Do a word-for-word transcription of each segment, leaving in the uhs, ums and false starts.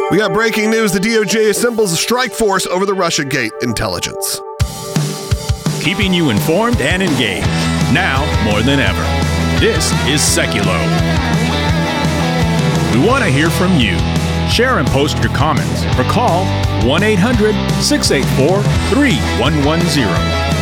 We got breaking news. The D O J assembles a strike force over the Russiagate intelligence. Keeping you informed and engaged, now more than ever. This is Seculo. We want to hear from you. Share and post your comments or call one eight hundred, six eight four, three one one zero.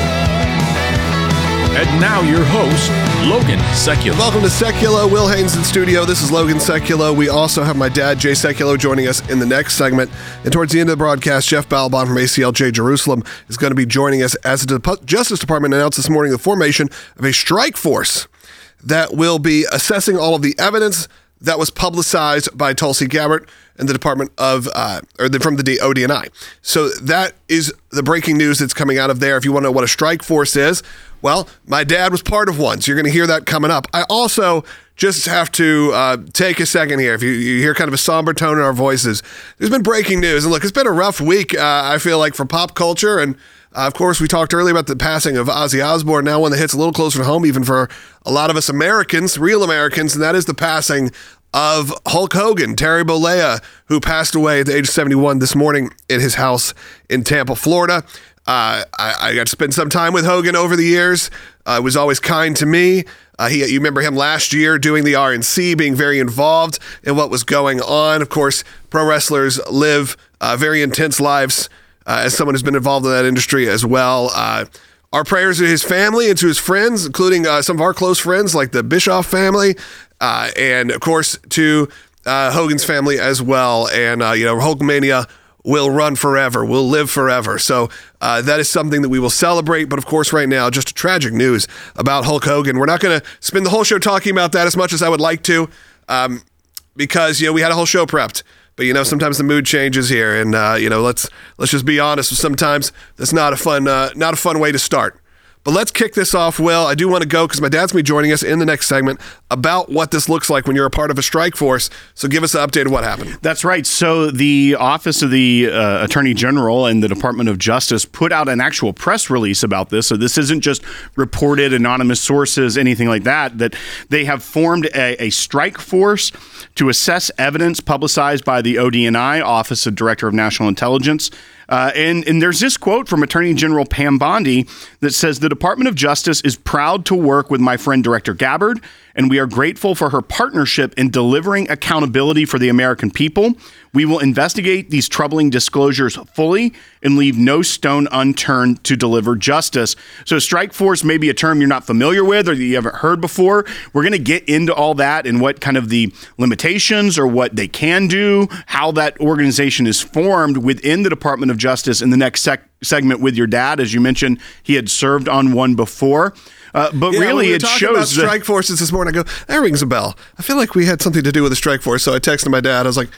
And now your host, Logan Seculo. Welcome to Seculo. Will Haynes in studio. This is Logan Seculo. We also have my dad, Jay Seculo, joining us in the next segment. And towards the end of the broadcast, Jeff Balbon from A C L J Jerusalem is going to be joining us as the De- Justice Department announced this morning the formation of a strike force that will be assessing all of the evidence that was publicized by Tulsi Gabbard and the Department of, uh, or the, from the O D N I. So that is the breaking news that's coming out of there. If you want to know what a strike force is, well, my dad was part of one, so you're going to hear that coming up. I also just have to uh, take a second here. If you, you hear kind of a somber tone in our voices, there's been breaking news. And look, it's been a rough week, uh, I feel like, for pop culture. And uh, of course, we talked earlier about the passing of Ozzy Osbourne, now one that hits a little closer to home, even for a lot of us Americans, real Americans, and that is the passing of Hulk Hogan, Terry Bollea, who passed away at the age of seventy-one this morning in his house in Tampa, Florida. Uh, I, I got to spend some time with Hogan over the years. Uh, was always kind to me. Uh, he, you remember him last year doing the R N C, being very involved in what was going on. Of course, pro wrestlers live uh, very intense lives uh, as someone who's been involved in that industry as well. Uh, our prayers to his family and to his friends, including uh, some of our close friends like the Bischoff family, uh, and of course to uh, Hogan's family as well. And, uh, you know, Hulkmania will run forever, will live forever. So uh, that is something that we will celebrate. But of course, right now, just tragic news about Hulk Hogan. We're not going to spend the whole show talking about that as much as I would like to, um, because, you know, we had a whole show prepped. But, you know, sometimes the mood changes here. And, uh, you know, let's let's just be honest. Sometimes that's not a fun, uh, not a fun way to start. But let's kick this off, Will. I do want to go because my dad's going to be joining us in the next segment about what this looks like when you're a part of a strike force. So give us an update of what happened. That's right. So the Office of the uh, Attorney General and the Department of Justice put out an actual press release about this. So this isn't just reported anonymous sources, anything like that, that they have formed a, a strike force to assess evidence publicized by the O D N I, Office of Director of National Intelligence. Uh, and, and there's this quote from Attorney General Pam Bondi that says, "The Department of Justice is proud to work with my friend Director Gabbard, and we are grateful for her partnership in delivering accountability for the American people. We will investigate these troubling disclosures fully and leave no stone unturned to deliver justice." So strike force may be a term you're not familiar with or that you haven't heard before. We're going to get into all that and what kind of the limitations or what they can do, how that organization is formed within the Department of Justice in the next sec- segment with your dad. As you mentioned, he had served on one before. Uh, but yeah, really, we were it talking shows about strike forces this morning. I go, that rings a bell. I feel like we had something to do with a strike force. So I texted my dad. I was like,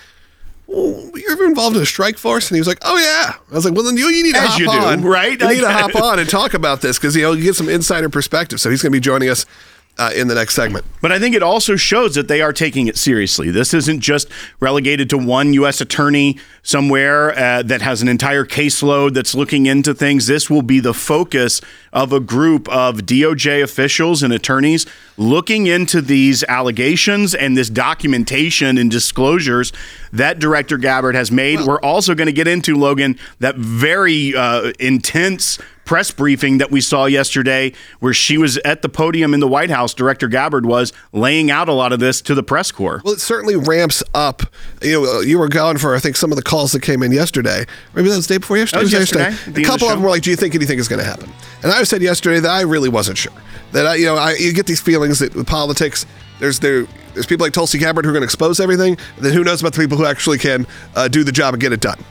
"Oh, you're ever involved in a strike force?" And he was like, "Oh yeah." I was like, "Well, then you, you need to As hop you do, on, right? You need to hop on and talk about this because you know you get some insider perspective." So he's going to be joining us Uh, in the next segment. But I think it also shows that they are taking it seriously. This isn't just relegated to one U S attorney somewhere uh, that has an entire caseload that's looking into things. This will be the focus of a group of D O J officials and attorneys looking into these allegations and this documentation and disclosures that Director Gabbard has made. Well, we're also going to get into, Logan, that very uh, intense press briefing that we saw yesterday where she was at the podium in the White House, Director Gabbard was, laying out a lot of this to the press corps. Well, it certainly ramps up. You know, you were gone for, I think, some of the calls that came in yesterday. Maybe that was the day before yesterday? That was yesterday. yesterday. A couple of them were like, "Do you think anything is going to happen?" And I said yesterday that I really wasn't sure. That, I, you know, I, you get these feelings that with politics, there's there, there's people like Tulsi Gabbard who are going to expose everything, and then who knows about the people who actually can uh, do the job and get it done.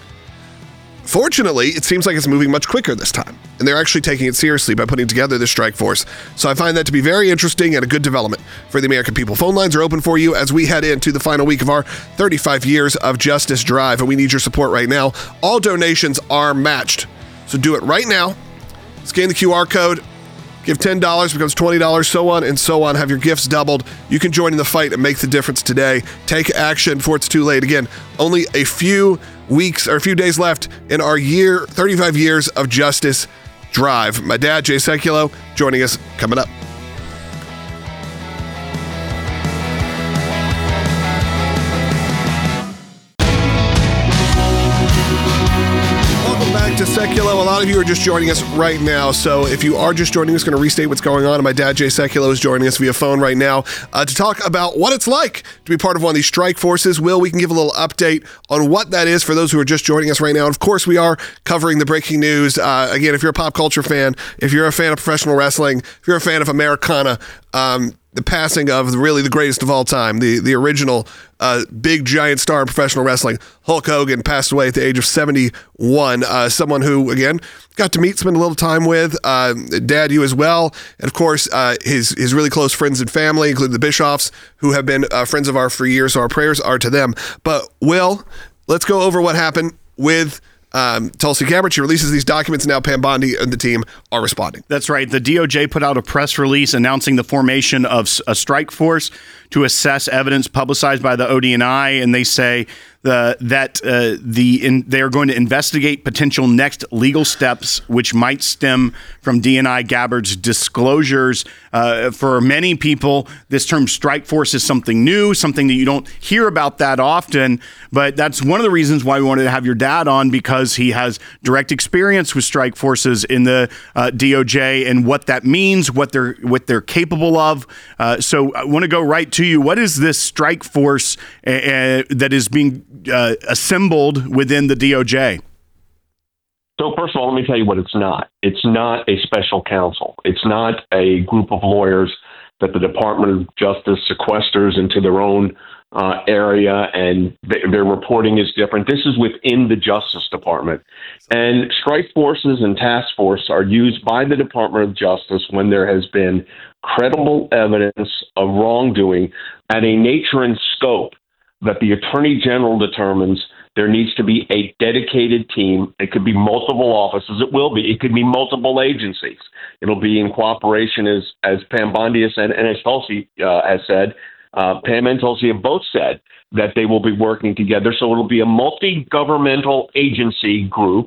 Fortunately, it seems like it's moving much quicker this time, and they're actually taking it seriously by putting together this strike force. So I find that to be very interesting and a good development for the American people. Phone lines are open for you as we head into the final week of our thirty-five years of Justice Drive, and we need your support right now. All donations are matched, so do it right now. Scan the Q R code. Give ten dollars, becomes twenty dollars, so on and so on. Have your gifts doubled. You can join in the fight and make the difference today. Take action before it's too late. Again, only a few weeks or a few days left in our year, thirty-five years of Justice Drive. My dad, Jay Seculo, joining us coming up. back to Sekulow. A lot of you are just joining us right now, so if you are just joining us, going to restate what's going on. And my dad, Jay Sekulow, is joining us via phone right now uh, to talk about what it's like to be part of one of these strike forces. Will, we can give a little update on what that is for those who are just joining us right now. And of course, we are covering the breaking news. Uh, again, if you're a pop culture fan, if you're a fan of professional wrestling, if you're a fan of Americana, um, the passing of really the greatest of all time, the the original uh, big giant star in professional wrestling, Hulk Hogan, passed away at the age of seventy-one. Uh, someone who, again, got to meet, spend a little time with. Uh, Dad, you as well. And of course, uh, his his really close friends and family, including the Bischoffs, who have been uh, friends of ours for years. So our prayers are to them. But Will, let's go over what happened with Um, Tulsi Gabbard. She releases these documents, and now Pam Bondi and the team are responding. That's right. The D O J put out a press release announcing the formation of a strike force to assess evidence publicized by the O D N I, and they say the, that uh, the in, they are going to investigate potential next legal steps which might stem from D N I Gabbard's disclosures. Uh, for many people, this term strike force is something new, something that you don't hear about that often, but that's one of the reasons why we wanted to have your dad on, because he has direct experience with strike forces in the uh, D O J and what that means, what they're what they're capable of. Uh, so I want to go right to you. What is this strike force uh, that is being uh, assembled within the D O J? So first of all, let me tell you what it's not. It's not a special counsel. It's not a group of lawyers that the Department of Justice sequesters into their own uh, area, and th- their reporting is different. This is within the Justice Department. And strike forces and task force are used by the Department of Justice when there has been credible evidence of wrongdoing at a nature and scope that the Attorney General determines there needs to be a dedicated team. It could be multiple offices. It will be. It could be multiple agencies. It'll be in cooperation, as as Pam Bondi has said, and as Tulsi uh, has said. Uh, Pam and Tulsi have both said that they will be working together. So it'll be a multi-governmental agency group,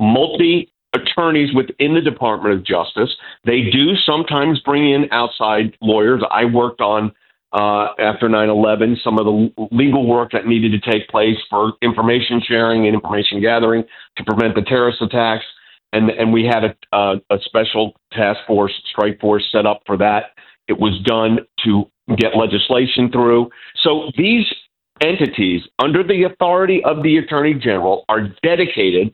multi-attorneys within the Department of Justice. They do sometimes bring in outside lawyers. I worked on Uh, after nine eleven, some of the legal work that needed to take place for information sharing and information gathering to prevent the terrorist attacks. And, and we had a, uh, a special task force, strike force set up for that. It was done to get legislation through. So these entities, under the authority of the Attorney General, are dedicated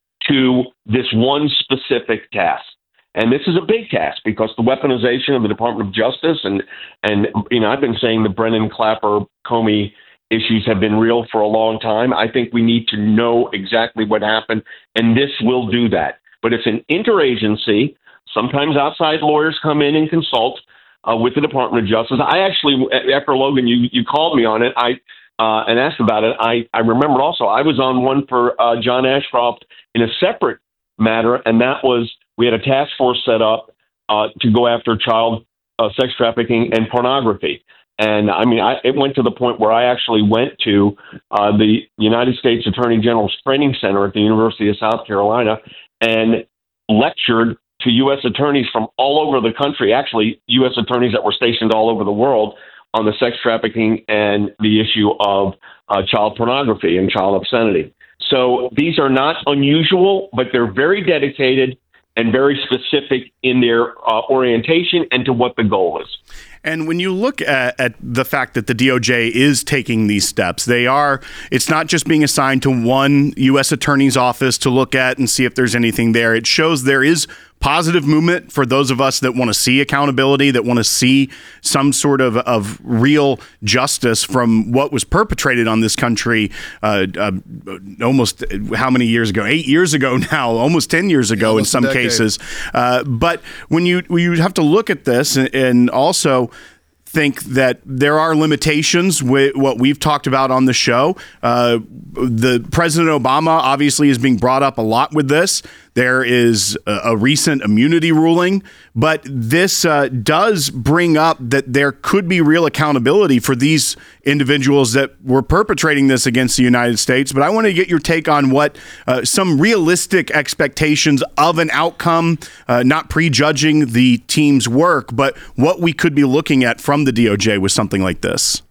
to this one specific task. And this is a big task because the weaponization of the Department of Justice and, and you know, I've been saying the Brennan Clapper Comey issues have been real for a long time. I think we need to know exactly what happened, and this will do that. But it's an interagency. Sometimes outside lawyers come in and consult uh, with the Department of Justice. I actually, after Logan, you, you called me on it I uh, and asked about it. I, I remembered also I was on one for uh, John Ashcroft in a separate matter, and that was we had a task force set up uh, to go after child uh, sex trafficking and pornography. And I mean, I, it went to the point where I actually went to uh, the United States Attorney General's Training Center at the University of South Carolina and lectured to U S attorneys from all over the country, actually U S attorneys that were stationed all over the world, on the sex trafficking and the issue of uh, child pornography and child obscenity. So these are not unusual, but they're very dedicated and very specific in their uh, orientation and to what the goal is. And when you look at, at the fact that the D O J is taking these steps, they are, it's not just being assigned to one U S attorney's office to look at and see if there's anything there. It shows there is positive movement for those of us that want to see accountability, that want to see some sort of, of real justice from what was perpetrated on this country uh, uh, almost how many years ago? Eight years ago now, almost ten years ago yeah, in some cases. Uh, but when you, when you have to look at this and, and also think that there are limitations with what we've talked about on the show. Uh, the President Obama obviously is being brought up a lot with this. There is a, a recent immunity ruling, but this uh, does bring up that there could be real accountability for these individuals that were perpetrating this against the United States. But I want to get your take on what uh, some realistic expectations of an outcome, uh, not prejudging the team's work, but what we could be looking at from the D O J with something like this.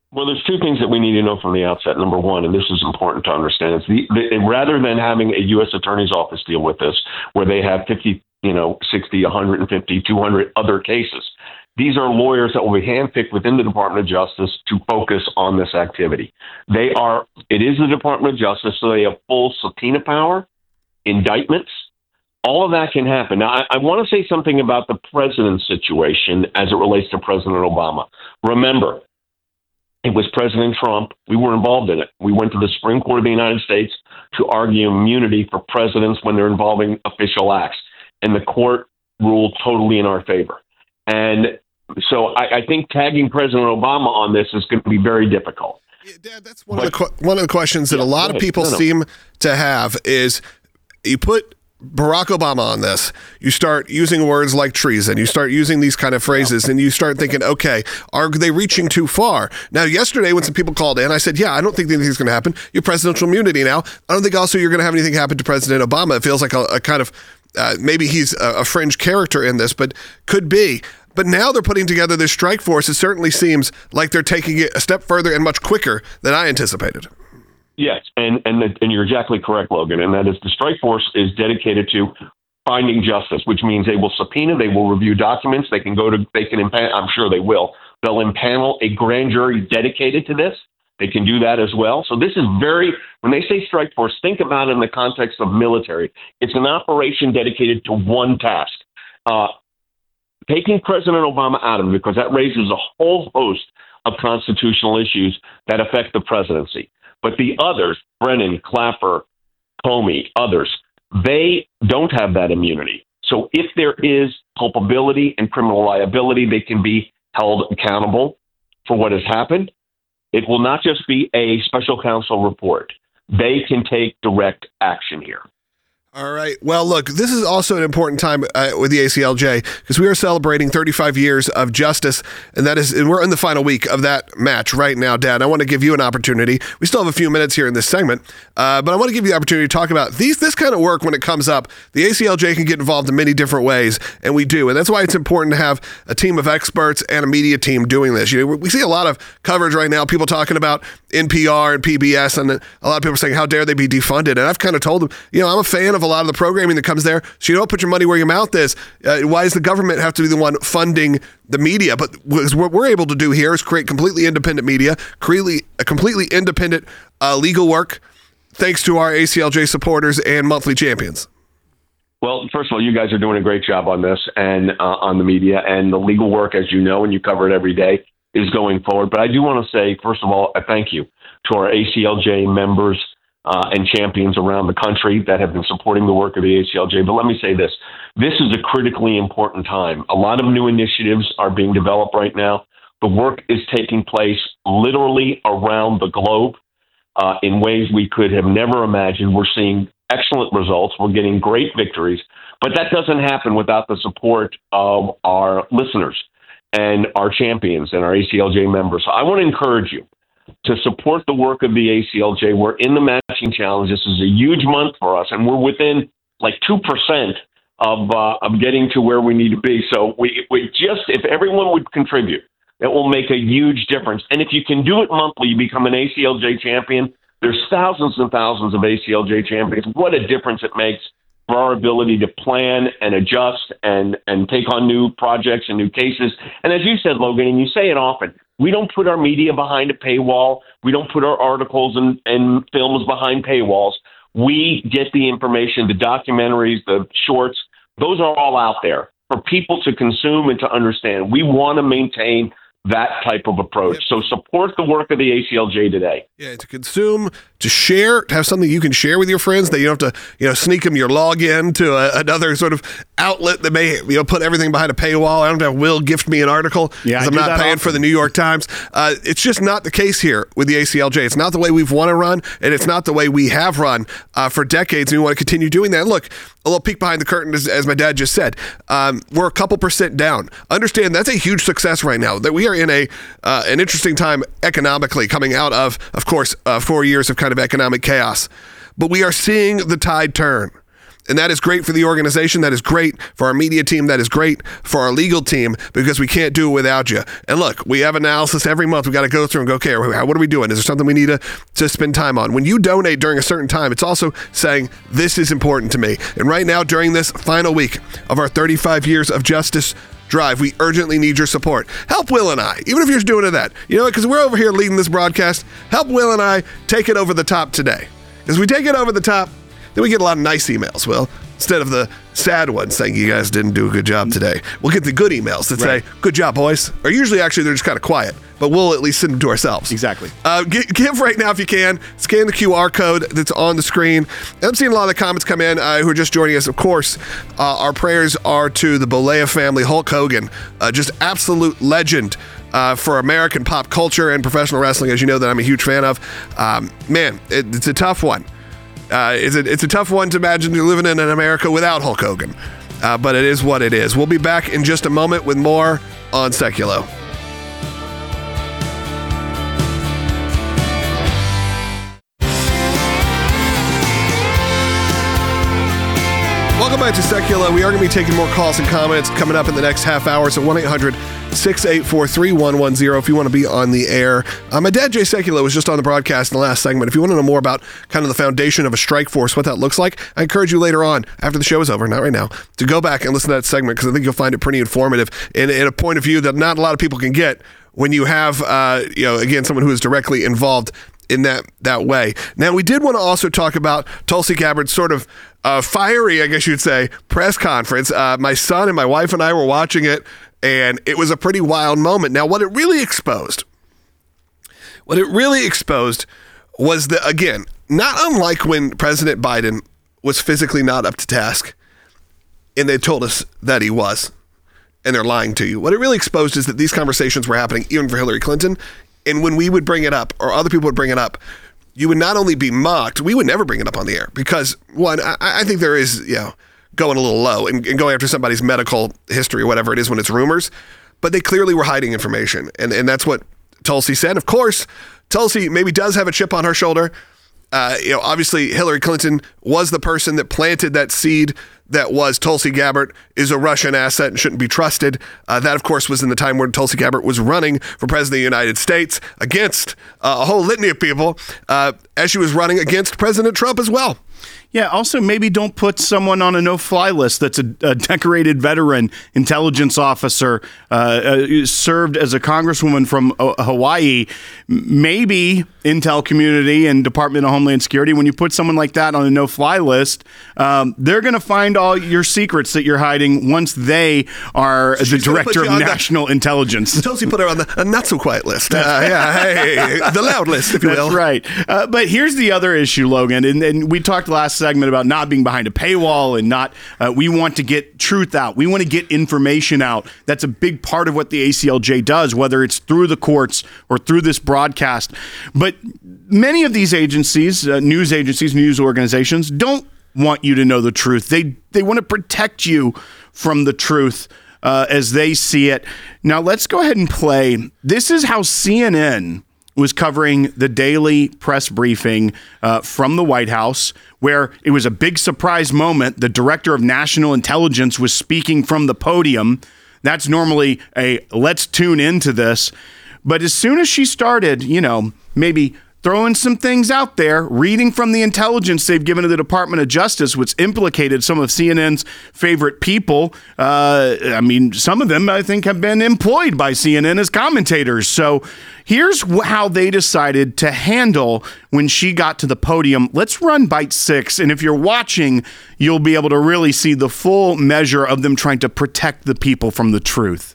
Well, there's two things that we need to know from the outset. Number one, and this is important to understand, is the, the, rather than having a U S Attorney's Office deal with this, where they have fifty, you know, sixty, one hundred fifty, two hundred other cases, these are lawyers that will be handpicked within the Department of Justice to focus on this activity. They are, it is the Department of Justice, so they have full subpoena power, indictments. All of that can happen. Now, I, I want to say something about the president's situation as it relates to President Obama. Remember, it was President Trump. We were involved in it. We went to the Supreme Court of the United States to argue immunity for presidents when they're involving official acts. And the court ruled totally in our favor. And so I, I think tagging President Obama on this is going to be very difficult. Yeah, Dad, that's one, but, of the qu- one of the questions that yeah, a lot of people no, no. seem to have is you put Barack Obama on this, you start using words like treason, you start using these kind of phrases, and you start thinking, okay, are they reaching too far? Now, yesterday when some people called in, I said, yeah, I don't think anything's going to happen. You have presidential immunity now. I don't think also you're going to have anything happen to President Obama. It feels like a, a kind of, uh, maybe he's a, a fringe character in this, but could be. But now they're putting together this strike force. It certainly seems like they're taking it a step further and much quicker than I anticipated. Yes, and and the, and you're exactly correct, Logan. And that is the strike force is dedicated to finding justice, which means they will subpoena, they will review documents, they can go to, they can impan- I'm sure they will. They'll impanel a grand jury dedicated to this. They can do that as well. So this is very, when they say strike force, think about it in the context of military. It's an operation dedicated to one task. Uh, taking President Obama out of it, because that raises a whole host of constitutional issues that affect the presidency. But the others, Brennan, Clapper, Comey, others, they don't have that immunity. So if there is culpability and criminal liability, they can be held accountable for what has happened. It will not just be a special counsel report. They can take direct action here. All right. Well, look, this is also an important time uh, with the A C L J because we are celebrating thirty-five years of justice, and that is, and we're in the final week of that match right now, Dad. I want to give you an opportunity. We still have a few minutes here in this segment, uh, but I want to give you the opportunity to talk about these this kind of work when it comes up. The A C L J can get involved in many different ways, and we do, and that's why it's important to have a team of experts and a media team doing this. You know, we see a lot of coverage right now, people talking about N P R and P B S, and a lot of people are saying, how dare they be defunded? And I've kind of told them, you know, I'm a fan of a lot of the programming that comes there. So you don't put your money where your mouth is. Uh, why does the government have to be the one funding the media? But what we're able to do here is create completely independent media, create a completely independent uh, legal work, thanks to our A C L J supporters and monthly champions. Well, first of all, you guys are doing a great job on this and uh, on the media, and the legal work, as you know, and you cover it every day, is going forward. But I do want to say, first of all, a thank you to our A C L J members Uh, and champions around the country that have been supporting the work of the A C L J. But let me say this. This is a critically important time. A lot of new initiatives are being developed right now. The work is taking place literally around the globe uh, in ways we could have never imagined. We're seeing excellent results. We're getting great victories. But that doesn't happen without the support of our listeners and our champions and our A C L J members. So I want to encourage you to support the work of the A C L J. We're in the matching challenge. This is a huge month for us, and we're within like two percent of uh, of getting to where we need to be. So we, we just, if everyone would contribute, it will make a huge difference. And if you can do it monthly, you become an A C L J champion. There's thousands and thousands of A C L J champions. What a difference it makes for our ability to plan and adjust and, and take on new projects and new cases. And as you said, Logan, and you say it often, we don't put our media behind a paywall. We don't put our articles and, and films behind paywalls. We get the information, the documentaries, the shorts. Those are all out there for people to consume and to understand. We want to maintain that type of approach. Yep. So support the work of the A C L J today. Yeah, to consume, to share, to have something you can share with your friends that you don't have to, you know, sneak them your login to a, another sort of outlet that may, you know, put everything behind a paywall. I don't have Will gift me an article because yeah, I'm not paying often. for the New York Times. Uh, it's just not the case here with the A C L J. It's not the way we've want to run, and it's not the way we have run uh, for decades, and we want to continue doing that. And look, a little peek behind the curtain, as, as my dad just said, um, we're a couple percent down. Understand that's a huge success right now, that we are in a uh, an interesting time economically coming out of, of course, uh, four years of kind of economic chaos. But we are seeing the tide turn. And that is great for the organization. That is great for our media team. That is great for our legal team because we can't do it without you. And look, we have analysis every month. We got to go through and go, okay, what are we doing? Is there something we need to, to spend time on? When you donate during a certain time, it's also saying this is important to me. And right now, during this final week of our thirty-five years of justice drive, we urgently need your support. Help Will and I, even if you're doing that. You know, because we're over here leading this broadcast. Help Will and I take it over the top today. Because we take it over the top, then we get a lot of nice emails, Will, instead of the sad ones saying you guys didn't do a good job today. We'll get the good emails that right. say, good job, boys. Or usually, actually, they're just kind of quiet, but we'll at least send them to ourselves. Exactly. Uh, give right now if you can. Scan the Q R code that's on the screen. I'm seeing a lot of the comments come in uh, who are just joining us. Of course, uh, our prayers are to the Bollea family. Hulk Hogan, uh, just absolute legend. Uh, for American pop culture and professional wrestling, as you know that I'm a huge fan of. Um, man, it, it's a tough one. Uh, it's, a, it's a tough one to imagine you're living in an America without Hulk Hogan. Uh, but it is what it is. We'll be back in just a moment with more on Seculo. Welcome back to Seculo. We are going to be taking more calls and comments coming up in the next half hour. So one eight hundred six eight four three one one zero if you want to be on the air. Uh, my dad, Jay Seculo, was just on the broadcast in the last segment. If you want to know more about kind of the foundation of a strike force, what that looks like, I encourage you later on, after the show is over, not right now, to go back and listen to that segment because I think you'll find it pretty informative and in a point of view that not a lot of people can get when you have, uh, you know, again, someone who is directly involved in that that way. Now, we did want to also talk about Tulsi Gabbard's sort of uh, fiery, I guess you'd say, press conference. Uh, my son and my wife and I were watching it, and it was a pretty wild moment. Now, what it really exposed, what it really exposed was that, again, not unlike when President Biden was physically not up to task, and they told us that he was, and they're lying to you. What it really exposed is that these conversations were happening even for Hillary Clinton. And when we would bring it up, or other people would bring it up, you would not only be mocked, we would never bring it up on the air. Because, one, I, I think there is, you know, going a little low and, and going after somebody's medical history or whatever it is when it's rumors. But they clearly were hiding information. And, and that's what Tulsi said. Of course, Tulsi maybe does have a chip on her shoulder. Uh, you know, obviously, Hillary Clinton was the person that planted that seed that was Tulsi Gabbard is a Russian asset and shouldn't be trusted. Uh, that, of course, was in the time when Tulsi Gabbard was running for president of the United States against uh, a whole litany of people, uh, as she was running against President Trump as well. Yeah, also maybe don't put someone on a no-fly list that's a, a decorated veteran intelligence officer, uh, uh, served as a congresswoman from uh, Hawaii. Maybe Intel community and Department of Homeland Security, when you put someone like that on a no-fly list, um, they're going to find all your secrets that you're hiding once they are so the director of national that, intelligence. Tulsi put her on the not-so-quiet list. Uh, yeah, hey, the loud list, if you will. That's right. Uh, but here's the other issue, Logan, and, and we talked last segment about not being behind a paywall and not, uh, we want to get truth out. We want to get information out. That's a big part of what the A C L J does, whether it's through the courts or through this broadcast. But many of these agencies, uh, news agencies, news organizations, don't want you to know the truth. They, they want to protect you from the truth uh, as they see it. Now, let's go ahead and play. This is how C N N was covering the daily press briefing uh, from the White House, where it was a big surprise moment. The director of national intelligence was speaking from the podium. That's normally a let's tune into this. But as soon as she started, you know, maybe throwing some things out there, reading from the intelligence they've given to the Department of Justice, which implicated some of C N N's favorite people. Uh, I mean, some of them, I think, have been employed by C N N as commentators. So here's how they decided to handle when she got to the podium. Let's run bite six. And if you're watching, you'll be able to really see the full measure of them trying to protect the people from the truth.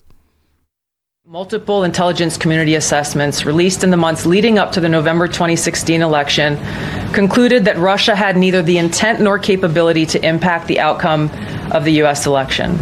Multiple intelligence community assessments released in the months leading up to the November twenty sixteen election concluded that Russia had neither the intent nor capability to impact the outcome of the U S election.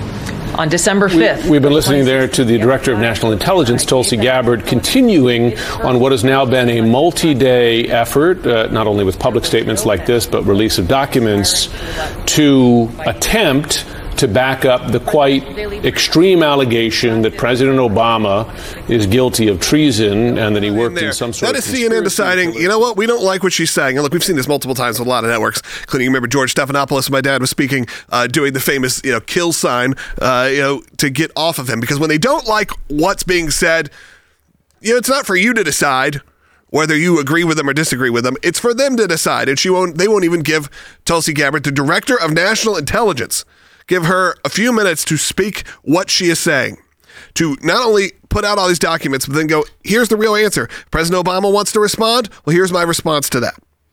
On December fifth, we, we've been listening there to the Director of National Intelligence, Tulsi Gabbard, continuing on what has now been a multi-day effort, uh, not only with public statements like this, but release of documents to attempt to back up the quite extreme allegation that President Obama is guilty of treason and that he worked in some sort that of That is C N N deciding, you know what, we don't like what she's saying. And look, we've seen this multiple times with a lot of networks, including, you remember George Stephanopoulos, my dad was speaking, uh, doing the famous, you know, kill sign, uh, you know, to get off of him. Because when they don't like what's being said, you know, it's not for you to decide whether you agree with them or disagree with them. It's for them to decide. And she won't, they won't even give Tulsi Gabbard, the director of national intelligence, give her a few minutes to speak what she is saying, to not only put out all these documents, but then go, here's the real answer. President Obama wants to respond. Well, here's my response to that.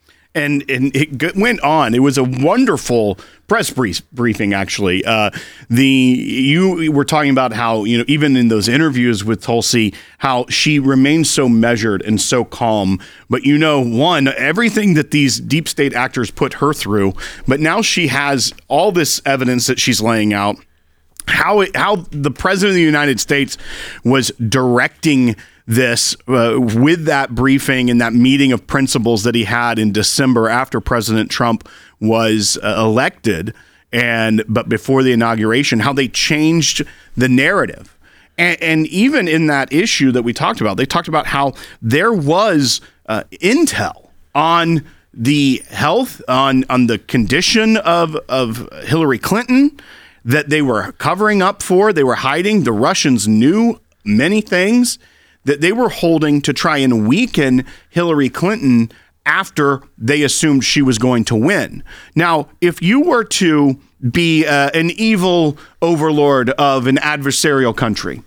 And and it g- went on. It was a wonderful press brief, briefing, actually. Uh, the you were talking about how, you know, even in those interviews with Tulsi, how she remains so measured and so calm. But, you know, one, everything that these deep state actors put her through, but now she has all this evidence that she's laying out, how it, how the president of the United States was directing this uh, with that briefing and that meeting of principals that he had in December after President Trump was uh, elected, and but before the inauguration, how they changed the narrative. And, and even in that issue that we talked about, they talked about how there was uh, intel on the health, on on the condition of of Hillary Clinton that they were covering up for, they were hiding. The Russians knew many things that they were holding to try and weaken Hillary Clinton after they assumed she was going to win. Now, if you were to be uh, an evil overlord of an adversarial country,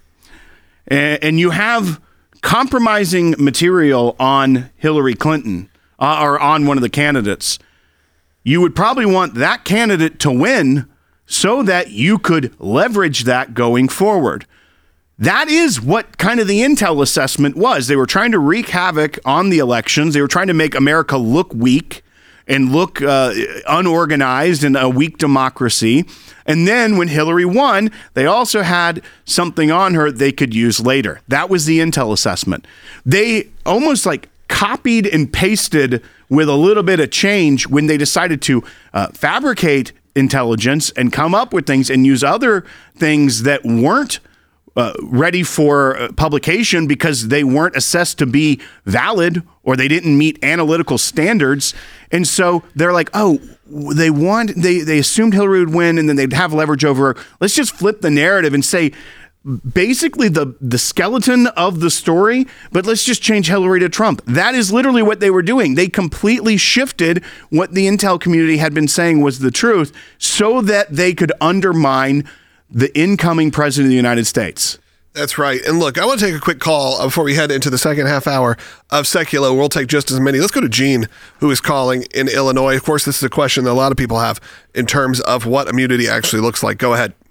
and, and you have compromising material on Hillary Clinton uh, or on one of the candidates, you would probably want that candidate to win so that you could leverage that going forward. That is what kind of the intel assessment was. They were trying to wreak havoc on the elections. They were trying to make America look weak and look uh, unorganized and a weak democracy. And then when Hillary won, they also had something on her they could use later. That was the intel assessment. They almost like copied and pasted with a little bit of change when they decided to uh, fabricate intelligence and come up with things and use other things that weren't Uh, ready for uh, publication because they weren't assessed to be valid or they didn't meet analytical standards. And so they're like, oh, they want, they, they assumed Hillary would win and then they'd have leverage over her. Let's just flip the narrative and say basically the, the skeleton of the story, but let's just change Hillary to Trump. That is literally what they were doing. They completely shifted what the intel community had been saying was the truth so that they could undermine the incoming president of the United States. That's right. And look, I want to take a quick call before we head into the second half hour of Seculo. We'll take just as many. Let's go to Gene, who is calling in Illinois. Of course, this is a question that a lot of people have in terms of what immunity actually looks like. Go ahead.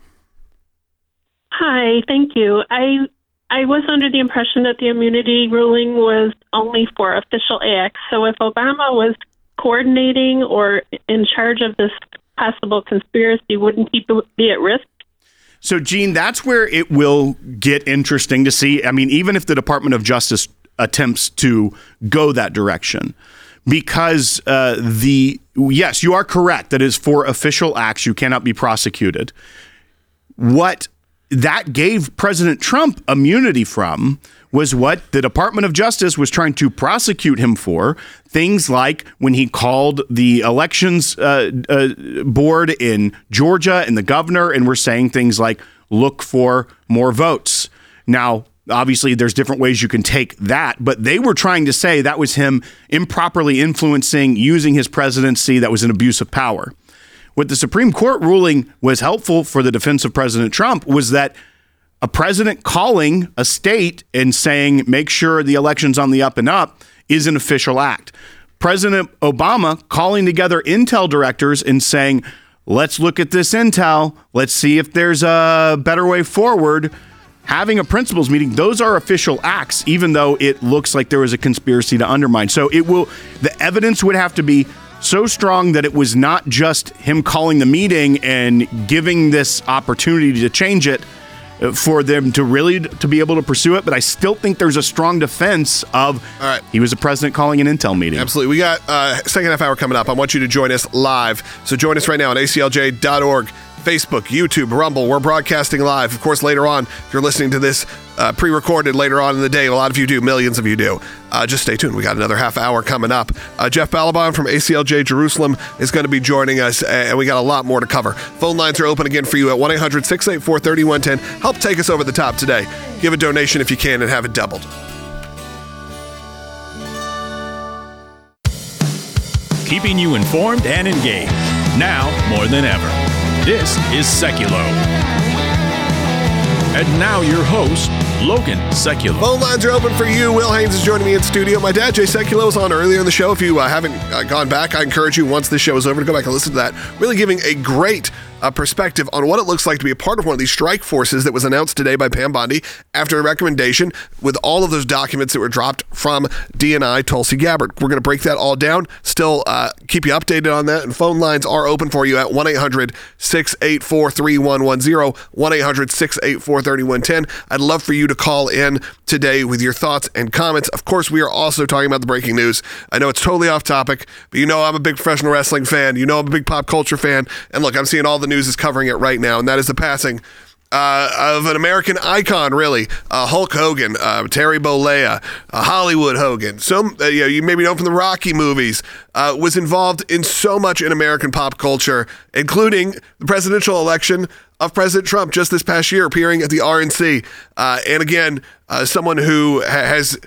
Hi, thank you. I I was under the impression that the immunity ruling was only for official acts. So if Obama was coordinating or in charge of this possible conspiracy, wouldn't he be at risk? So, Gene, that's where it will get interesting to see. I mean, even if the Department of Justice attempts to go that direction, because uh, the, yes, you are correct. That is for official acts. You cannot be prosecuted. What that gave President Trump immunity from was what the Department of Justice was trying to prosecute him for. Things like when he called the elections uh, uh, board in Georgia and the governor and were saying things like, look for more votes. Now, obviously, there's different ways you can take that, but they were trying to say that was him improperly influencing, using his presidency. That was an abuse of power. What the Supreme Court ruling was helpful for the defense of President Trump was that a president calling a state and saying, make sure the election's on the up and up is an official act. President Obama calling together intel directors and saying, let's look at this intel. Let's see if there's a better way forward. Having a principals meeting, those are official acts, even though it looks like there was a conspiracy to undermine. So it will, the evidence would have to be so strong that it was not just him calling the meeting and giving this opportunity to change it for them to really to be able to pursue it. But I still think there's a strong defense of All right. He was a president calling an intel meeting. Absolutely. We got uh second half hour coming up. I want you to join us live. So join us right now on A C L J dot org Facebook, YouTube, Rumble. We're broadcasting live. Of course, later on, if you're listening to this uh, pre-recorded later on in the day, a lot of you do, millions of you do. Uh, just stay tuned. We got another half hour coming up. Uh, Jeff Balaban from A C L J Jerusalem is going to be joining us, and we got a lot more to cover. Phone lines are open again for you at one eight hundred six eight four three one one zero. Help take us over the top today. Give a donation if you can and have it doubled. Keeping you informed and engaged. Now more than ever. This is Seculo. And now your host, Logan Seculo. Phone lines are open for you. Will Haynes is joining me in studio. My dad, Jay Seculo, was on earlier in the show. If you uh, haven't uh, gone back, I encourage you, once this show is over, to go back and listen to that. Really giving a great uh, perspective on what it looks like to be a part of one of these strike forces that was announced today by Pam Bondi after a recommendation with all of those documents that were dropped from D N I Tulsi Gabbard. We're going to break that all down. Still uh, keep you updated on that. And phone lines are open for you at one eight hundred six eight four three one one zero, one eight hundred six eight four three one one zero. I'd love for you to call in today with your thoughts and comments. Of course, we are also talking about the breaking news. I know it's totally off topic, but you know I'm a big professional wrestling fan. You know I'm a big pop culture fan. And look, I'm seeing all the news is covering it right now, and that is the passing uh, of an American icon, really. Uh, Hulk Hogan, uh, Terry Bollea, uh, Hollywood Hogan. So, uh, you know, you maybe know from the Rocky movies, uh, was involved in so much in American pop culture, including the presidential election of President Trump just this past year, appearing at the R N C. Uh, and again, uh, someone who ha- has...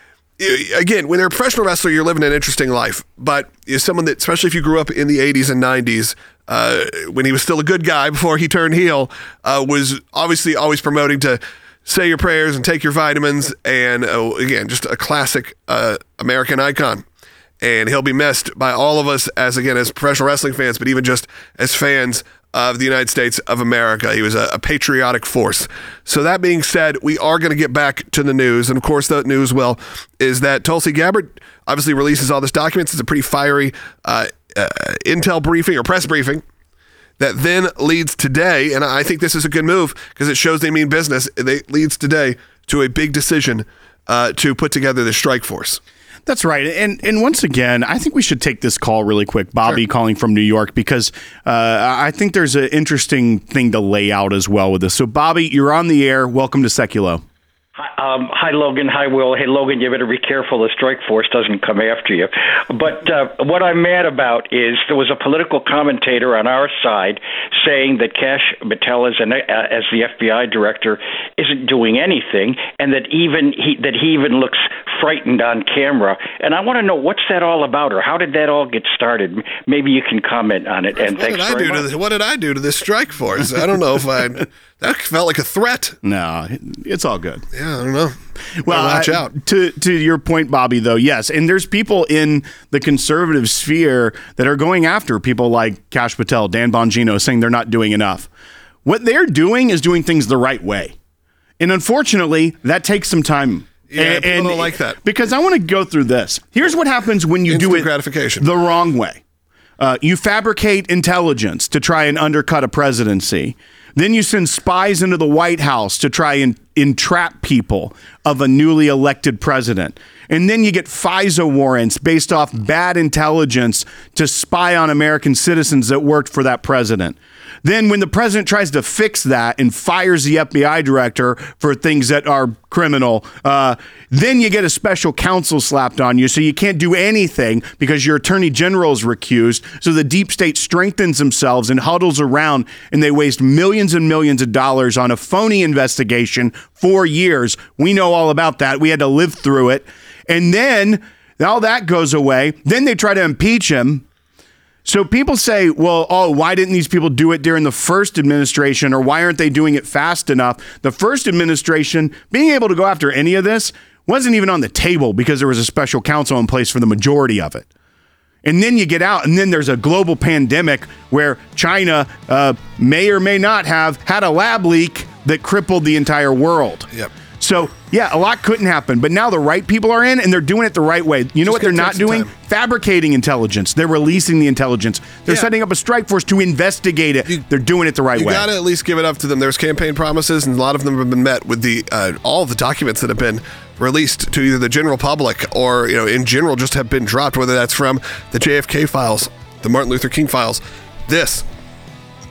Again, when you're a professional wrestler, you're living an interesting life. But you're someone that, especially if you grew up in the eighties and nineties, uh, when he was still a good guy before he turned heel, uh, was obviously always promoting to say your prayers and take your vitamins. And uh, again, just a classic uh, American icon. And he'll be missed by all of us as, again, as professional wrestling fans, but even just as fans of the United States of America. He was a, a patriotic force. So that being said, we are going to get back to the news. And of course, the news, well, is that Tulsi Gabbard obviously releases all this documents. It's a pretty fiery uh, uh, intel briefing or press briefing that then leads today, and I think this is a good move because it shows they mean business. It leads today to a big decision uh, to put together the strike force. That's right. And and once again, I think we should take this call really quick. Bobby sure. calling from New York, because uh, I think there's an interesting thing to lay out as well with this. So, Bobby, you're on the air. Welcome to Seculo. Hi, um, hi, Logan. Hi, Will. Hey, Logan, you better be careful the strike force doesn't come after you. But uh, what I'm mad about is there was a political commentator on our side saying that Kash Patel, as, an, uh, as the F B I director, isn't doing anything, and that even he, that he even looks frightened on camera. And I want to know, what's that all about, or how did that all get started? Maybe you can comment on it. And what thanks did I very do much. To this, what did I do to this strike force? I don't know if I... That felt like a threat. No, it's all good. Yeah, I don't know. Well, watch I, out. To to your point, Bobby, though, yes. And there's people in the conservative sphere that are going after people like Kash Patel, Dan Bongino, saying they're not doing enough. What they're doing is doing things the right way. And unfortunately, that takes some time. Yeah, and, people and don't like that. Because I want to go through this. Here's what happens when you Instant do it gratification. the wrong way. Uh, you fabricate intelligence to try and undercut a presidency. Then you send spies into the White House to try and entrap people of a newly elected president. And then you get FISA warrants based off bad intelligence to spy on American citizens that worked for that president. Then when the president tries to fix that and fires the F B I director for things that are criminal, uh, then you get a special counsel slapped on you, so you can't do anything because your attorney general is recused. So the deep state strengthens themselves and huddles around, and they waste millions and millions of dollars on a phony investigation for years. We know all about that. We had to live through it. And then all that goes away. Then they try to impeach him. So people say, well, oh, why didn't these people do it during the first administration, or why aren't they doing it fast enough? The first administration, being able to go after any of this wasn't even on the table because there was a special counsel in place for the majority of it. And then you get out, and then there's a global pandemic where China uh, may or may not have had a lab leak that crippled the entire world. Yep. So, yeah, a lot couldn't happen, but now the right people are in, and they're doing it the right way. You know what they're not doing? Fabricating intelligence. They're releasing the intelligence. They're yeah. setting up a strike force to investigate it. You, they're doing it the right you way. You got to at least give it up to them. There's campaign promises, and a lot of them have been met with the uh, all of the documents that have been released to either the general public or, you know, in general just have been dropped, whether that's from the J F K files, the Martin Luther King files. This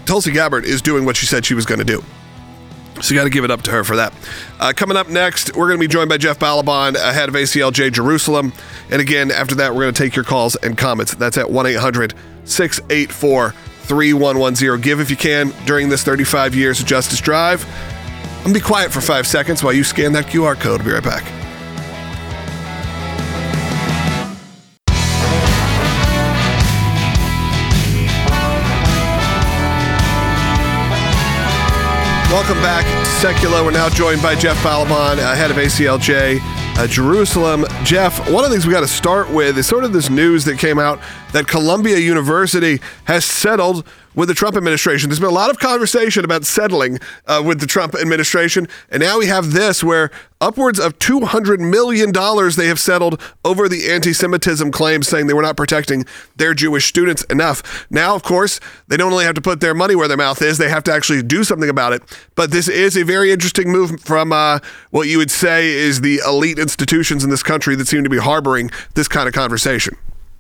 Tulsi Gabbard is doing what she said she was going to do. So you got to give it up to her for that. Uh, coming up next, we're going to be joined by Jeff Balaban, uh, head of A C L J Jerusalem. And again, after that, we're going to take your calls and comments. That's at one eight hundred six eight four three one one zero. Give if you can during this thirty-five years of Justice Drive. I'm going to be quiet for five seconds while you scan that Q R code. I'll be right back. Welcome back, Secular. We're now joined by Jeff Balaban, uh, head of A C L J uh, Jerusalem. Jeff, one of the things we got to start with is sort of this news that came out that Columbia University has settled with the Trump administration. There's been a lot of conversation about settling uh, with the Trump administration, and now we have this where upwards of two hundred million dollars they have settled over the anti-Semitism claims, saying they were not protecting their Jewish students enough. Now, of course, they don't only have to put their money where their mouth is, they have to actually do something about it. But this is a very interesting move from uh, what you would say is the elite institutions in this country that seem to be harboring this kind of conversation.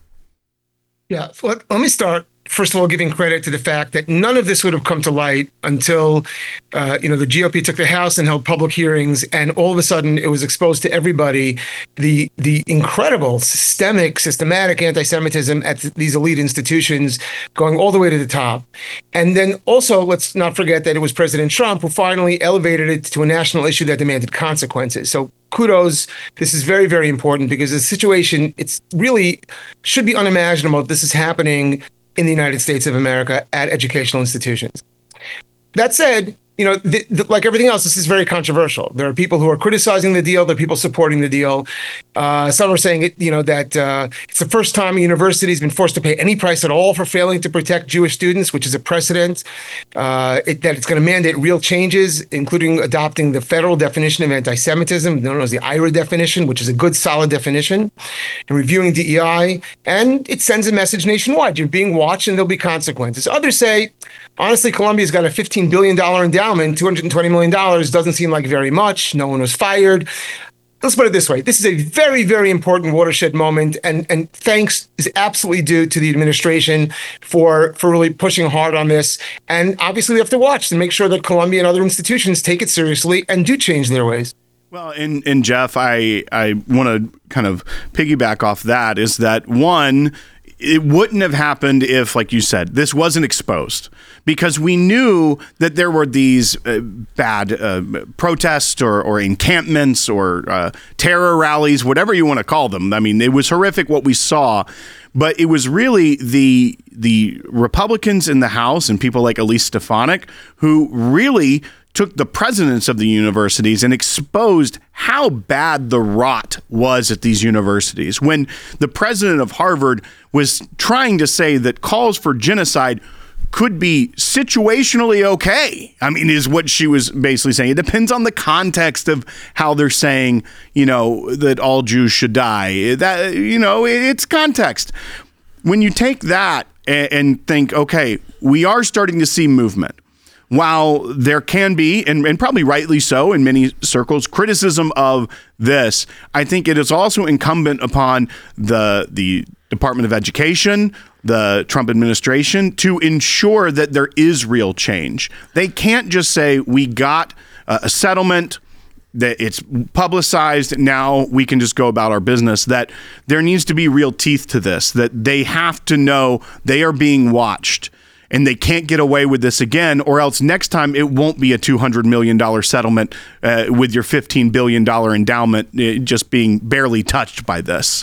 Yeah, let, let me start, first of all, giving credit to the fact that none of this would have come to light until, uh, you know, the G O P took the House and held public hearings, and all of a sudden it was exposed to everybody, the the incredible systemic, systematic anti-Semitism at these elite institutions going all the way to the top. And then also, let's not forget that it was President Trump who finally elevated it to a national issue that demanded consequences. So kudos. This is very, very important because the situation, it's really should be unimaginable if this is happening in the United States of America at educational institutions. That said, you know, th- th- like everything else, this is very controversial. There are people who are criticizing the deal. There are people supporting the deal. Uh, some are saying, it, you know, that uh, it's the first time a university has been forced to pay any price at all for failing to protect Jewish students, which is a precedent. Uh, it, that it's going to mandate real changes, including adopting the federal definition of anti-Semitism, known as the I R A definition, which is a good, solid definition, and reviewing D E I. And it sends a message nationwide. You're being watched and there'll be consequences. Others say, honestly, Columbia's got a fifteen billion dollars endowment. two hundred twenty million dollars doesn't seem like very much. No one was fired. Let's put it this way. This is a very, very important watershed moment, and, and thanks is absolutely due to the administration for, for really pushing hard on this. And obviously, we have to watch to make sure that Columbia and other institutions take it seriously and do change their ways. Well, and, and Jeff, I, I want to kind of piggyback off that is that, one, it wouldn't have happened if, like you said, this wasn't exposed, because we knew that there were these uh, bad uh, protests or, or encampments or uh, terror rallies, whatever you want to call them. I mean, it was horrific what we saw, but it was really the the Republicans in the House and people like Elise Stefanik who really took the presidents of the universities and exposed how bad the rot was at these universities. When the president of Harvard was trying to say that calls for genocide could be situationally okay. I mean, is what she was basically saying. It depends on the context of how they're saying, you know, that all Jews should die. That, you know, it's context. When you take that and think, okay, we are starting to see movement. While there can be, and, and probably rightly so in many circles, criticism of this, I think it is also incumbent upon the the Department of Education, the Trump administration, to ensure that there is real change. They can't just say, we got a settlement, that it's publicized, now we can just go about our business. That there needs to be real teeth to this, that they have to know they are being watched. And they can't get away with this again, or else next time it won't be a two hundred million dollars settlement uh, with your fifteen billion dollars endowment uh, just being barely touched by this.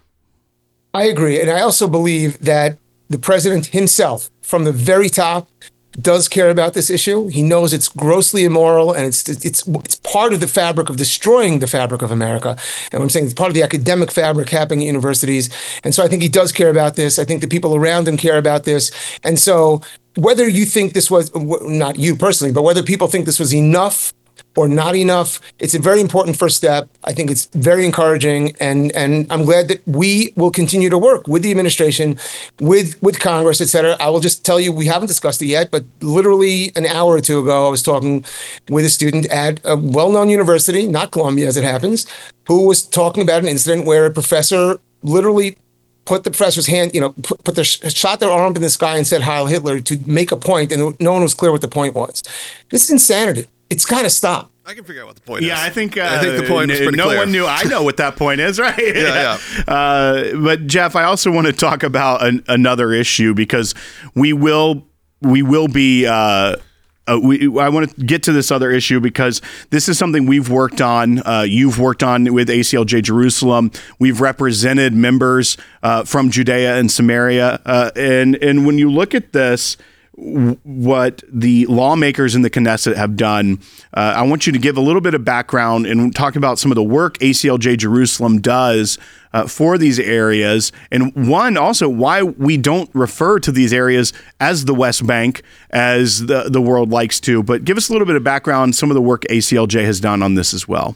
I agree. And I also believe that the president himself, from the very top, does care about this issue. He knows it's grossly immoral, and it's it's it's part of the fabric of destroying the fabric of America. And I'm saying it's part of the academic fabric happening at universities. And so I think he does care about this. I think the people around him care about this. And so whether you think this was, not you personally, but whether people think this was enough or not enough, it's a very important first step. I think it's very encouraging, and and I'm glad that we will continue to work with the administration, with with Congress, et cetera. I will just tell you, we haven't discussed it yet, but literally an hour or two ago, I was talking with a student at a well-known university, not Columbia as it happens, who was talking about an incident where a professor literally put the professor's hand, you know, put, put their shot their arm in the sky and said Heil Hitler to make a point, and no one was clear what the point was. This is insanity. It's got to stop. I can figure out what the point yeah, is. Yeah, I think uh, I think the point was pretty no clear. one knew. I know what that point is, right? yeah, yeah. Uh, but Jeff, I also want to talk about an, another issue because we will we will be. Uh, Uh, we, I want to get to this other issue because this is something we've worked on. Uh, you've worked on with A C L J Jerusalem. We've represented members uh, from Judea and Samaria. Uh, and, and when you look at this, w- what the lawmakers in the Knesset have done, uh, I want you to give a little bit of background and talk about some of the work A C L J Jerusalem does Uh, for these areas, and one also why we don't refer to these areas as the West Bank as the, the world likes to. But give us a little bit of background, some of the work A C L J has done on this as well.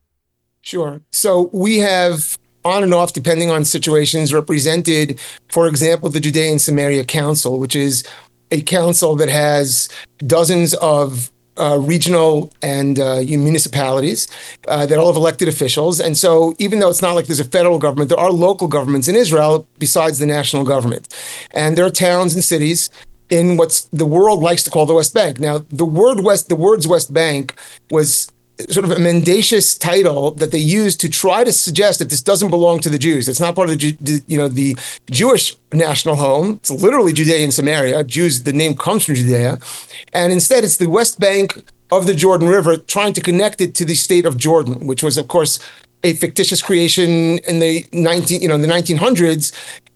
Sure. So we have on and off, depending on situations, represented, for example, the Judea and Samaria Council, which is a council that has dozens of Uh, regional and uh, municipalities uh, that all have elected officials. And so even though it's not like there's a federal government, there are local governments in Israel besides the national government. And there are towns and cities in what's the world likes to call the West Bank. Now, the word West, the words West Bank was sort of a mendacious title that they used to try to suggest that this doesn't belong to the Jews. It's not part of the, you know, the Jewish national home. It's literally Judea and Samaria. Jews, the name comes from Judea. And instead, it's the West Bank of the Jordan River, trying to connect it to the state of Jordan, which was, of course, a fictitious creation in the nineteen, you know, in the nineteen hundreds,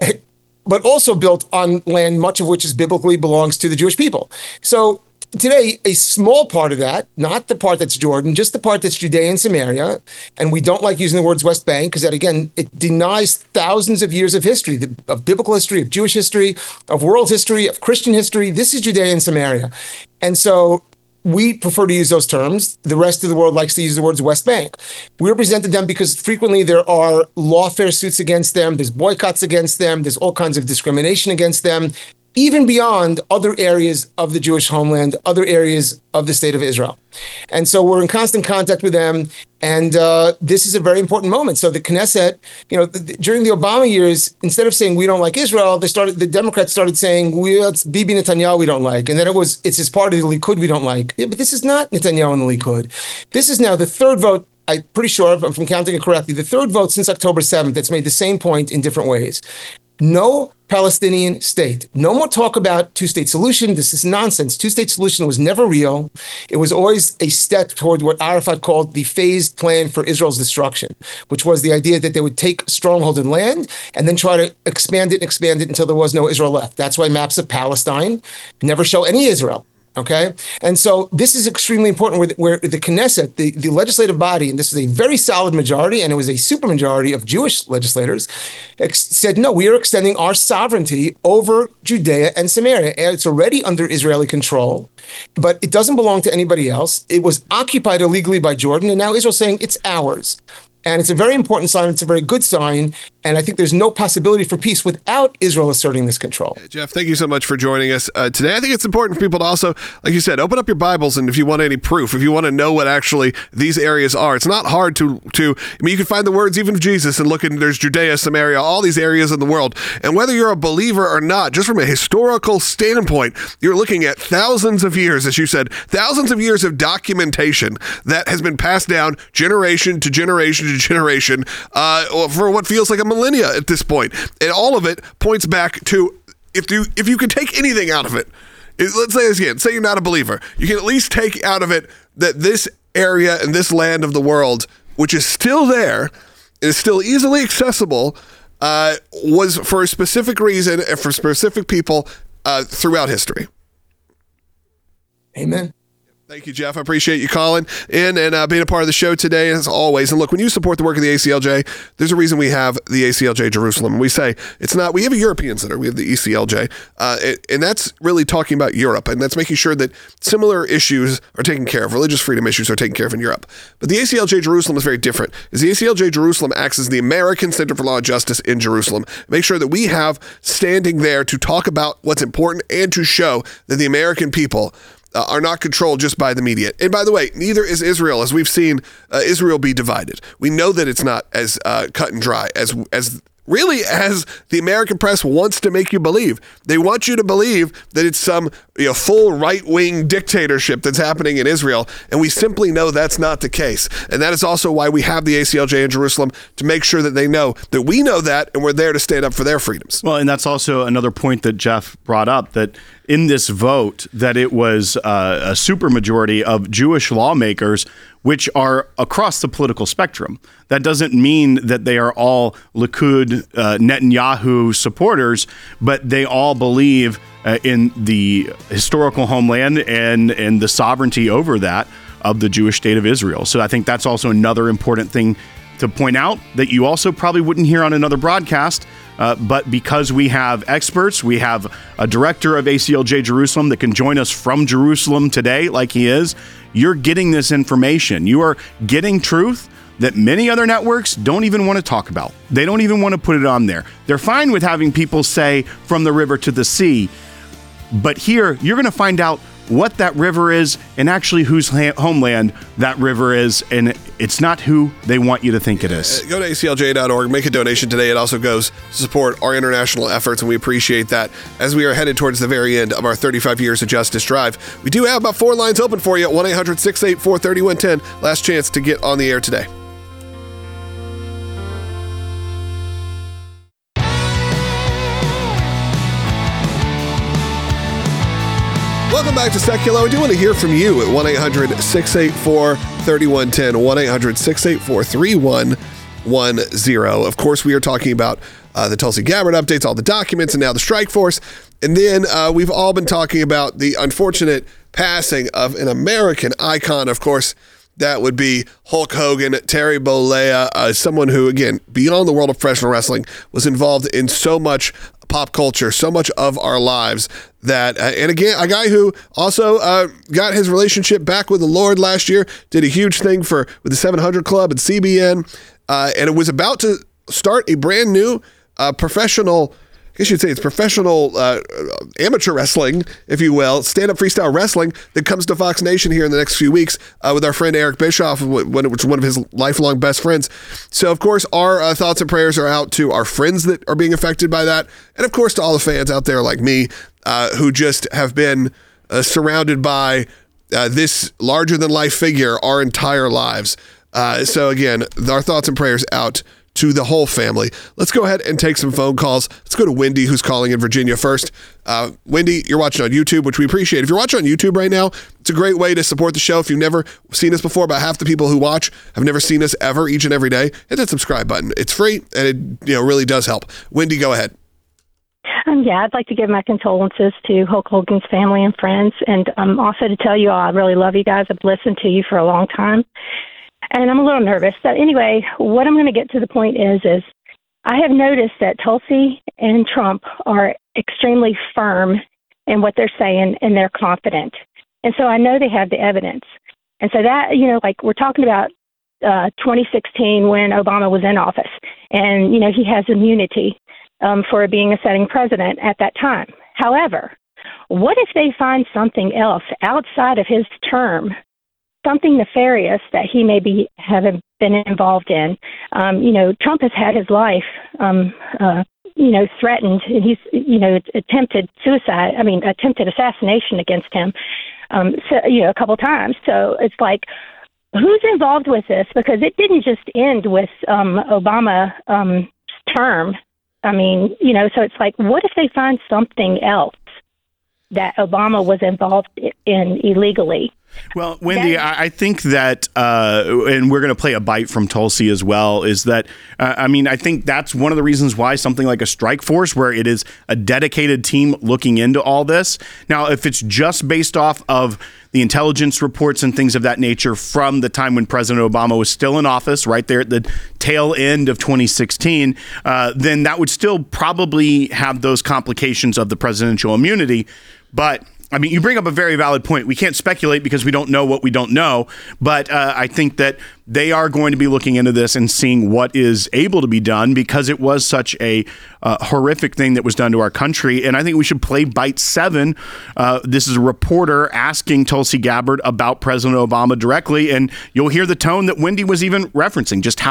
but also built on land, much of which is biblically belongs to the Jewish people. So today, a small part of that, not the part that's Jordan, just the part that's Judea and Samaria, and we don't like using the words West Bank because that, again, it denies thousands of years of history, of biblical history, of Jewish history, of world history, of Christian history. This is Judea and Samaria. And so we prefer to use those terms. The rest of the world likes to use the words West Bank. We represented them because frequently there are lawfare suits against them, there's boycotts against them, there's all kinds of discrimination against them, even beyond other areas of the Jewish homeland, other areas of the state of Israel. And so we're in constant contact with them. And uh, this is a very important moment. So the Knesset, you know, the, during the Obama years, instead of saying we don't like Israel, they started, the Democrats started saying, we, it's Bibi Netanyahu we don't like. And then it was, it's his party, the Likud, we don't like. Yeah, but this is not Netanyahu and the Likud. This is now the third vote, I'm pretty sure, if I'm counting it correctly, the third vote since October seventh that's made the same point in different ways. No Palestinian state. No more talk about two-state solution. This is nonsense. Two-state solution was never real. It was always a step toward what Arafat called the phased plan for Israel's destruction, which was the idea that they would take stronghold in land and then try to expand it and expand it until there was no Israel left. That's why maps of Palestine never show any Israel. Okay. And so this is extremely important where, where the Knesset, the, the legislative body, and this is a very solid majority, and it was a supermajority of Jewish legislators, ex- said, no, we are extending our sovereignty over Judea and Samaria. And it's already under Israeli control, but it doesn't belong to anybody else. It was occupied illegally by Jordan, and now Israel's saying it's ours. And it's a very important sign. It's a very good sign. And I think there's no possibility for peace without Israel asserting this control. Jeff, thank you so much for joining us uh, today. I think it's important for people to also, like you said, open up your Bibles. And if you want any proof, if you want to know what actually these areas are, it's not hard to, to I mean, you can find the words even of Jesus and look at, there's Judea, Samaria, all these areas in the world. And whether you're a believer or not, just from a historical standpoint, you're looking at thousands of years, as you said, thousands of years of documentation that has been passed down generation to generation to generation uh, for what feels like a millennia at this point. And all of it points back to, if you if you can take anything out of it, is, let's say this again, say you're not a believer, you can at least take out of it that this area and this land of the world, which is still there, is still easily accessible, uh, was for a specific reason and for specific people uh, throughout history. Amen. Thank you, Jeff. I appreciate you calling in and uh, being a part of the show today, as always. And look, when you support the work of the A C L J, there's a reason we have the A C L J Jerusalem. We say it's not, we have a European center, we have the E C L J, uh, it, and that's really talking about Europe, and that's making sure that similar issues are taken care of, religious freedom issues are taken care of in Europe. But the A C L J Jerusalem is very different, because the A C L J Jerusalem acts as the American Center for Law and Justice in Jerusalem. Make sure that we have standing there to talk about what's important and to show that the American people Uh, are not controlled just by the media. And by the way, neither is Israel, as we've seen uh, Israel be divided. We know that it's not as uh, cut and dry as as really as the American press wants to make you believe. They want you to believe that it's some you know, full right-wing dictatorship that's happening in Israel, and we simply know that's not the case. And that is also why we have the A C L J in Jerusalem, to make sure that they know that we know that, and we're there to stand up for their freedoms. Well, and that's also another point that Jeff brought up, that in this vote, that it was uh, a supermajority of Jewish lawmakers, which are across the political spectrum. That doesn't mean that they are all Likud, uh, Netanyahu supporters, but they all believe uh, in the historical homeland and, and the sovereignty over that of the Jewish state of Israel. So I think that's also another important thing to point out that you also probably wouldn't hear on another broadcast. Uh, but because we have experts, we have a director of A C L J Jerusalem that can join us from Jerusalem today, like he is, you're getting this information. You are getting truth that many other networks don't even want to talk about. They don't even want to put it on there. They're fine with having people say from the river to the sea. But here, you're going to find out what that river is and actually whose ha- homeland that river is, and it's not who they want you to think it is. Uh, go to A C L J dot org, make a donation today. It also goes to support our international efforts, and we appreciate that as we are headed towards the very end of our thirty-five Years of Justice drive. We do have about four lines open for you at one eight hundred six eight four three one one zero. Last chance to get on the air today. Welcome back to Secular. We do want to hear from you at one eight hundred six eight four three one one zero, one eight hundred six eight four three one one zero. Of course, we are talking about uh, the Tulsi Gabbard updates, all the documents, and now the strike force. And then uh, we've all been talking about the unfortunate passing of an American icon, of course. That would be Hulk Hogan, Terry Bollea, uh, someone who, again, beyond the world of professional wrestling, was involved in so much pop culture, so much of our lives that, uh, and again, a guy who also uh, got his relationship back with the Lord last year, did a huge thing for with the seven hundred Club and C B N, uh, and it was about to start a brand new uh, professional, I guess you'd say it's professional uh, amateur wrestling, if you will, stand-up freestyle wrestling that comes to Fox Nation here in the next few weeks uh, with our friend Eric Bischoff, which is one of his lifelong best friends. So, of course, our uh, thoughts and prayers are out to our friends that are being affected by that, and, of course, to all the fans out there like me uh, who just have been uh, surrounded by uh, this larger-than-life figure our entire lives. Uh, so, again, our thoughts and prayers out to the whole family. Let's go ahead and take some phone calls. Let's go to Wendy, who's calling in Virginia first. Uh, Wendy, you're watching on YouTube, which we appreciate. If you're watching on YouTube right now, it's a great way to support the show. If you've never seen us before, about half the people who watch have never seen us ever, each and every day. Hit that subscribe button. It's free, and it you know really does help. Wendy, go ahead. Um, yeah, I'd like to give my condolences to Hulk Hogan's family and friends, and um, also to tell you all I really love you guys. I've listened to you for a long time. And I'm a little nervous. So anyway, what I'm going to get to the point is, is I have noticed that Tulsi and Trump are extremely firm in what they're saying, and they're confident. And so I know they have the evidence. And so that, you know, like we're talking about uh, twenty sixteen when Obama was in office, and, you know, he has immunity um, for being a sitting president at that time. However, what if they find something else outside of his term, something nefarious that he may be have been involved in? Um, you know, Trump has had his life, um, uh, you know, threatened. He's, you know, attempted suicide. I mean, attempted assassination against him, um, so, you know, a couple times. So it's like, who's involved with this? Because it didn't just end with um, Obama's um, term. I mean, you know, so it's like, what if they find something else that Obama was involved in illegally? Well, Wendy, I, I think that, uh, and we're going to play a bite from Tulsi as well, is that, uh, I mean, I think that's one of the reasons why something like a strike force, where it is a dedicated team looking into all this. Now, if it's just based off of the intelligence reports and things of that nature from the time when President Obama was still in office, right there at the tail end of twenty sixteen, uh, then that would still probably have those complications of the presidential immunity. But I mean, you bring up a very valid point. We can't speculate because we don't know what we don't know. But uh, I think that they are going to be looking into this and seeing what is able to be done, because it was such a uh, horrific thing that was done to our country. And I think we should play bite seven. Uh, this is a reporter asking Tulsi Gabbard about President Obama directly. And you'll hear the tone that Wendy was even referencing, just how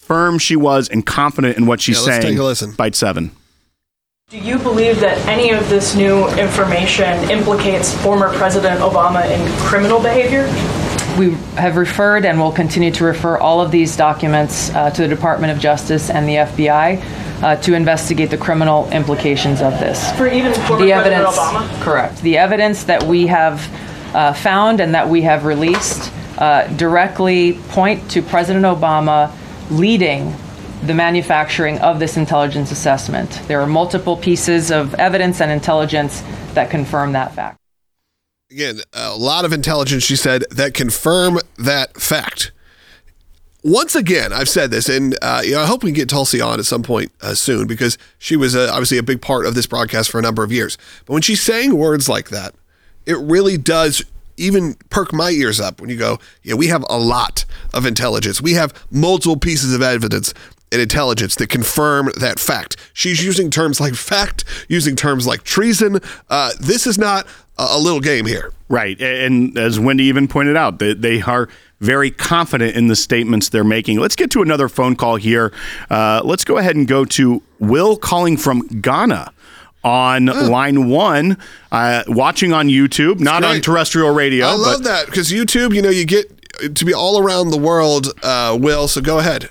firm she was and confident in what she's Yeah, let's saying. take a listen. Bite seven. Do you believe that any of this new information implicates former President Obama in criminal behavior? We have referred and will continue to refer all of these documents uh, to the Department of Justice and the F B I uh, to investigate the criminal implications of this. For even former the President evidence, Obama? Correct. The evidence that we have uh, found and that we have released uh, directly point to President Obama leading the manufacturing of this intelligence assessment. There are multiple pieces of evidence and intelligence that confirm that fact. Again, a lot of intelligence, she said, that confirm that fact. Once again, I've said this, and uh, you know, I hope we can get Tulsi on at some point uh, soon, because she was uh, obviously a big part of this broadcast for a number of years. But when she's saying words like that, it really does even perk my ears up when you go, yeah, we have a lot of intelligence. We have multiple pieces of evidence and intelligence that confirm that fact. She's using terms like fact, using terms like treason. Uh, this is not a little game here. Right. And as Wendy even pointed out, they, they are very confident in the statements they're making. Let's get to another phone call here. Uh, let's go ahead and go to Will calling from Ghana on huh. line one, uh, watching on YouTube, not on terrestrial radio. I love but that, because YouTube, you know, you get to be all around the world, uh, Will, so go ahead.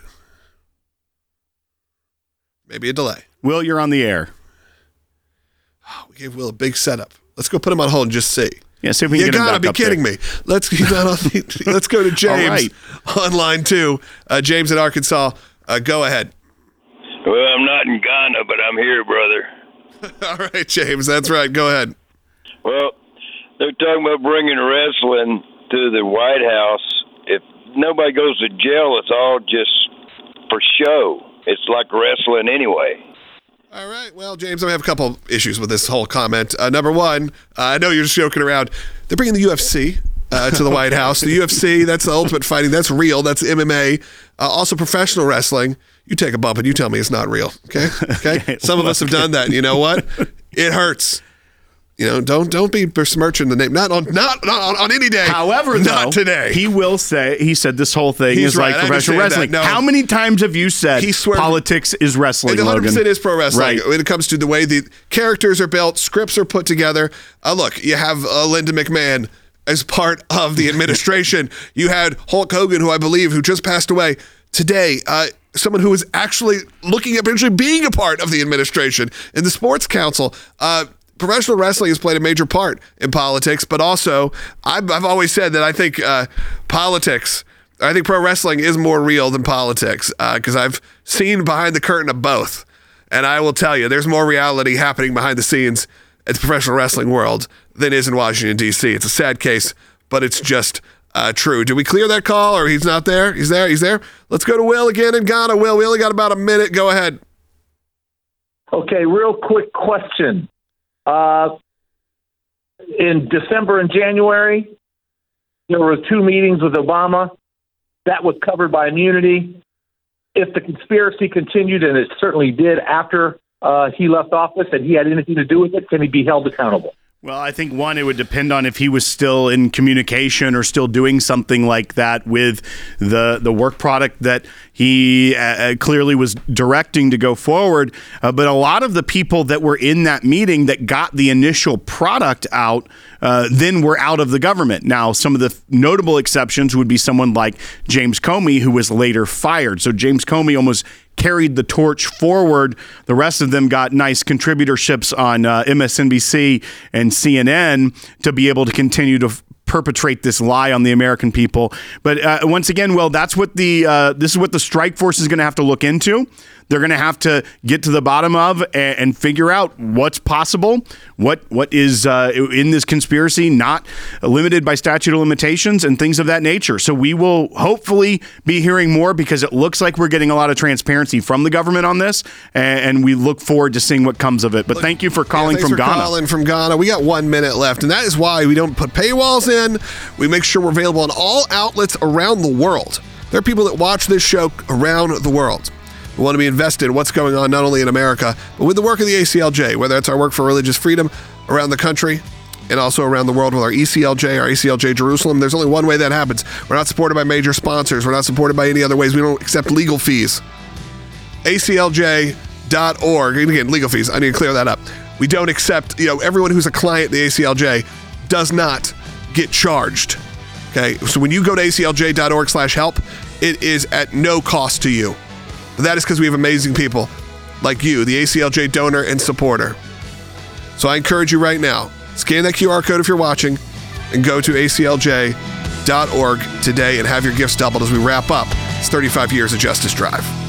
Maybe a delay. Will, you're on the air. Oh, we gave Will a big setup. Let's go put him on hold and just see. Yeah, see if we can you get him gotta back be up kidding there. me. Let's he's not on the, let's go to James right. on line two. Uh, James in Arkansas. Uh, go ahead. Well, I'm not in Ghana, but I'm here, brother. All right, James. That's right. Go ahead. Well, they're talking about bringing wrestling to the White House. If nobody goes to jail, it's all just for show. It's like wrestling anyway. All right. Well, James, I have a couple of issues with this whole comment. Uh, number one, uh, I know you're just joking around. They're bringing the U F C uh, to the White House. The U F C, that's the ultimate fighting. That's real. That's M M A. Uh, also, professional wrestling. You take a bump and you tell me it's not real. Okay. Okay. okay. Some of us have done that. And you know what? It hurts. You know, don't don't be besmirching the name. Not on not, not on, on any day. However, not though, today. He will say he said this whole thing He's is right. like I professional understand wrestling. that. No. How many times have you said He swear- politics is wrestling? It one hundred percent Logan? is pro wrestling. Right. When it comes to the way the characters are built, scripts are put together. Uh, look, you have uh, Linda McMahon as part of the administration. You had Hulk Hogan, who I believe, who just passed away today. Uh, someone who is actually looking at potentially being a part of the administration in the Sports Council. Uh, Professional wrestling has played a major part in politics, but also I've, I've always said that I think uh, politics, I think pro wrestling is more real than politics, because uh, I've seen behind the curtain of both. And I will tell you, there's more reality happening behind the scenes at the professional wrestling world than is in Washington, D C. It's a sad case, but it's just uh, true. Did we clear that call, or he's not there? He's there? He's there? Let's go to Will again in Ghana. Will, we only got about a minute. Go ahead. Okay, real quick question. Uh, in December and January, there were two meetings with Obama. That was covered by immunity. If the conspiracy continued, and it certainly did after uh, he left office, and he had anything to do with it, can he be held accountable? Well, I think, one, it would depend on if he was still in communication or still doing something like that with the the work product that he uh, clearly was directing to go forward. Uh, but a lot of the people that were in that meeting that got the initial product out uh, then were out of the government. Now, some of the notable exceptions would be someone like James Comey, who was later fired. So James Comey almost carried the torch forward. The rest of them got nice contributorships on uh, M S N B C and C N N to be able to continue to f- perpetrate this lie on the American people. But uh, once again, well, that's what the uh, this is what the strike force is going to have to look into. They're going to have to get to the bottom of and, and figure out what's possible, what what is uh, in this conspiracy not limited by statute of limitations and things of that nature. So we will hopefully be hearing more, because it looks like we're getting a lot of transparency from the government on this, and, and we look forward to seeing what comes of it. But thank you for calling yeah, from for Ghana. Calling from Ghana. We got one minute left, and that is why we don't put paywalls in. We make sure we're available on all outlets around the world. There are people that watch this show around the world. We want to be invested in what's going on not only in America, but with the work of the A C L J, whether it's our work for religious freedom around the country, and also around the world with our E C L J, our A C L J Jerusalem. There's only one way that happens. We're not supported by major sponsors. We're not supported by any other ways. We don't accept legal fees. A C L J dot org. And again, legal fees. I need to clear that up. We don't accept, you know, everyone who's a client of the A C L J does not get charged. Okay, so when you go to A C L J dot org slash help, it is at no cost to you. But that is because we have amazing people like you, the A C L J donor and supporter. So I encourage you right now, scan that Q R code if you're watching and go to A C L J dot org today and have your gifts doubled as we wrap up this thirty-five years of Justice Drive.